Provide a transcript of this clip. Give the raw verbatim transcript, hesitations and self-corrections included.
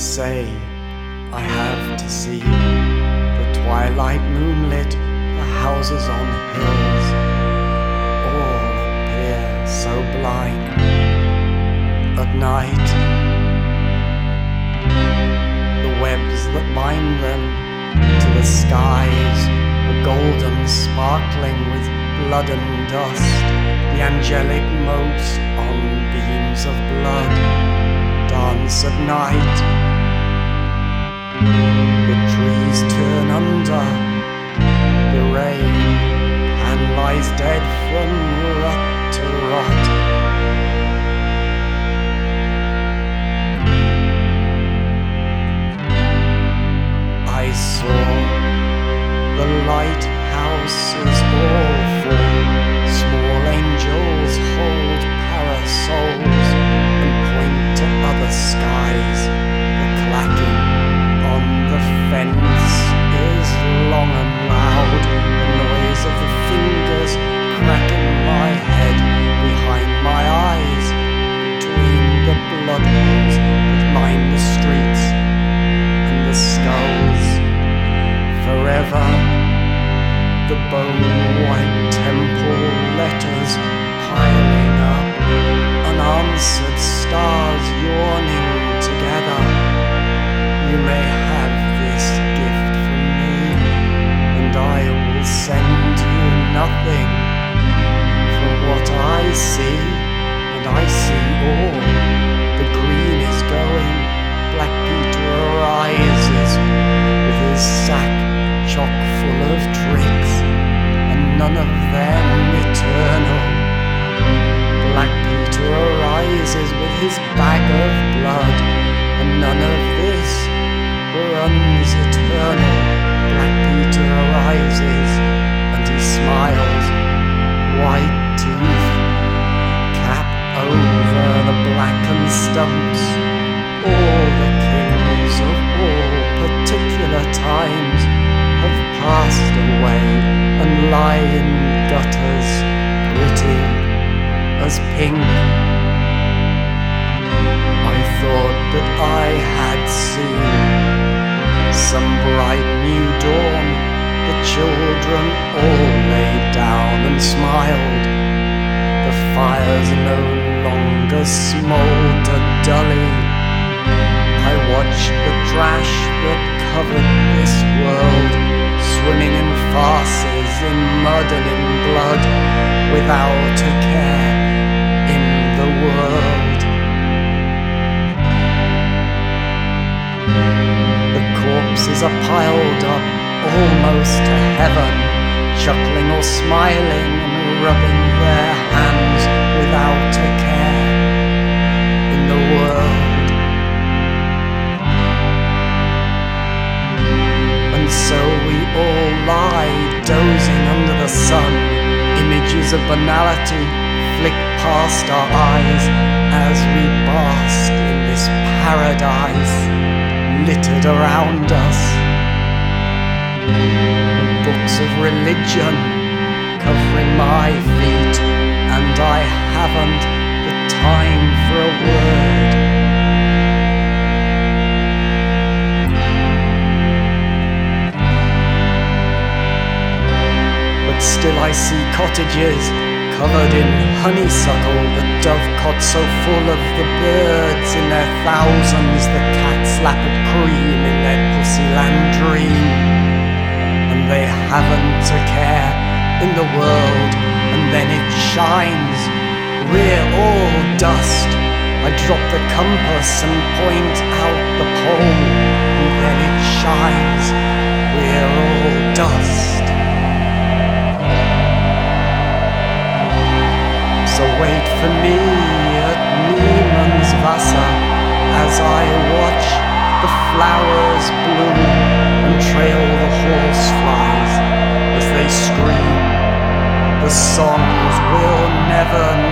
say I have to see the twilight moonlit, the houses on hills all appear so blind at night. The webs that bind them to the skies are golden, sparkling with blood and dust. The angelic motes on beams of blood dance at night. The trees turn under the rain, and lies dead from rot to rot. I saw the lighthouses all full. Small angels hold parasols and point to other skies. The clacking on the fence is long and loud. The noise of the fingers cracking my head behind my eyes, between the blood holes that line the streets and the skulls. Forever, the bone-white temple letters piling up, unanswered stars yawning together. You may have this gift from me, and I will send you nothing. From what I see, and I see all, the green is going, Black Peter arises with his sack chock full of tricks, and none of them eternal. Black Peter arises with his bag of blood, and none of this runs eternal. Black Peter arises, and he smiles, white teeth cap over the blackened stumps. All the kings of all particular times have passed away and lie in gutters, pretty as pink. I thought that I had seen some bright new dawn. The children all lay down and smiled. The fires no longer smoulder dully. I watched the trash that covered this world, swimming in farces, in mud and in blood, without a care in the world. The corpses are piled up almost to heaven, chuckling or smiling and rubbing their hands without a care in the world. And so we all lie dozing under the sun. Images of banality flick past our eyes as we bask in this paradise littered around us. Books of religion covering my feet, and I haven't the time for a word. But still I see cottages covered in honeysuckle, the dovecot so full of the birds in their thousands, the cats lap at cream in their pussyland dream. And they haven't a care in the world, and then it shines. We're all dust. I drop the compass and point out the pole, and then it shines. We're all dust. So wait for me at Niemannswasser as I watch the flowers bloom and trail the horseflies as they scream. The songs we'll never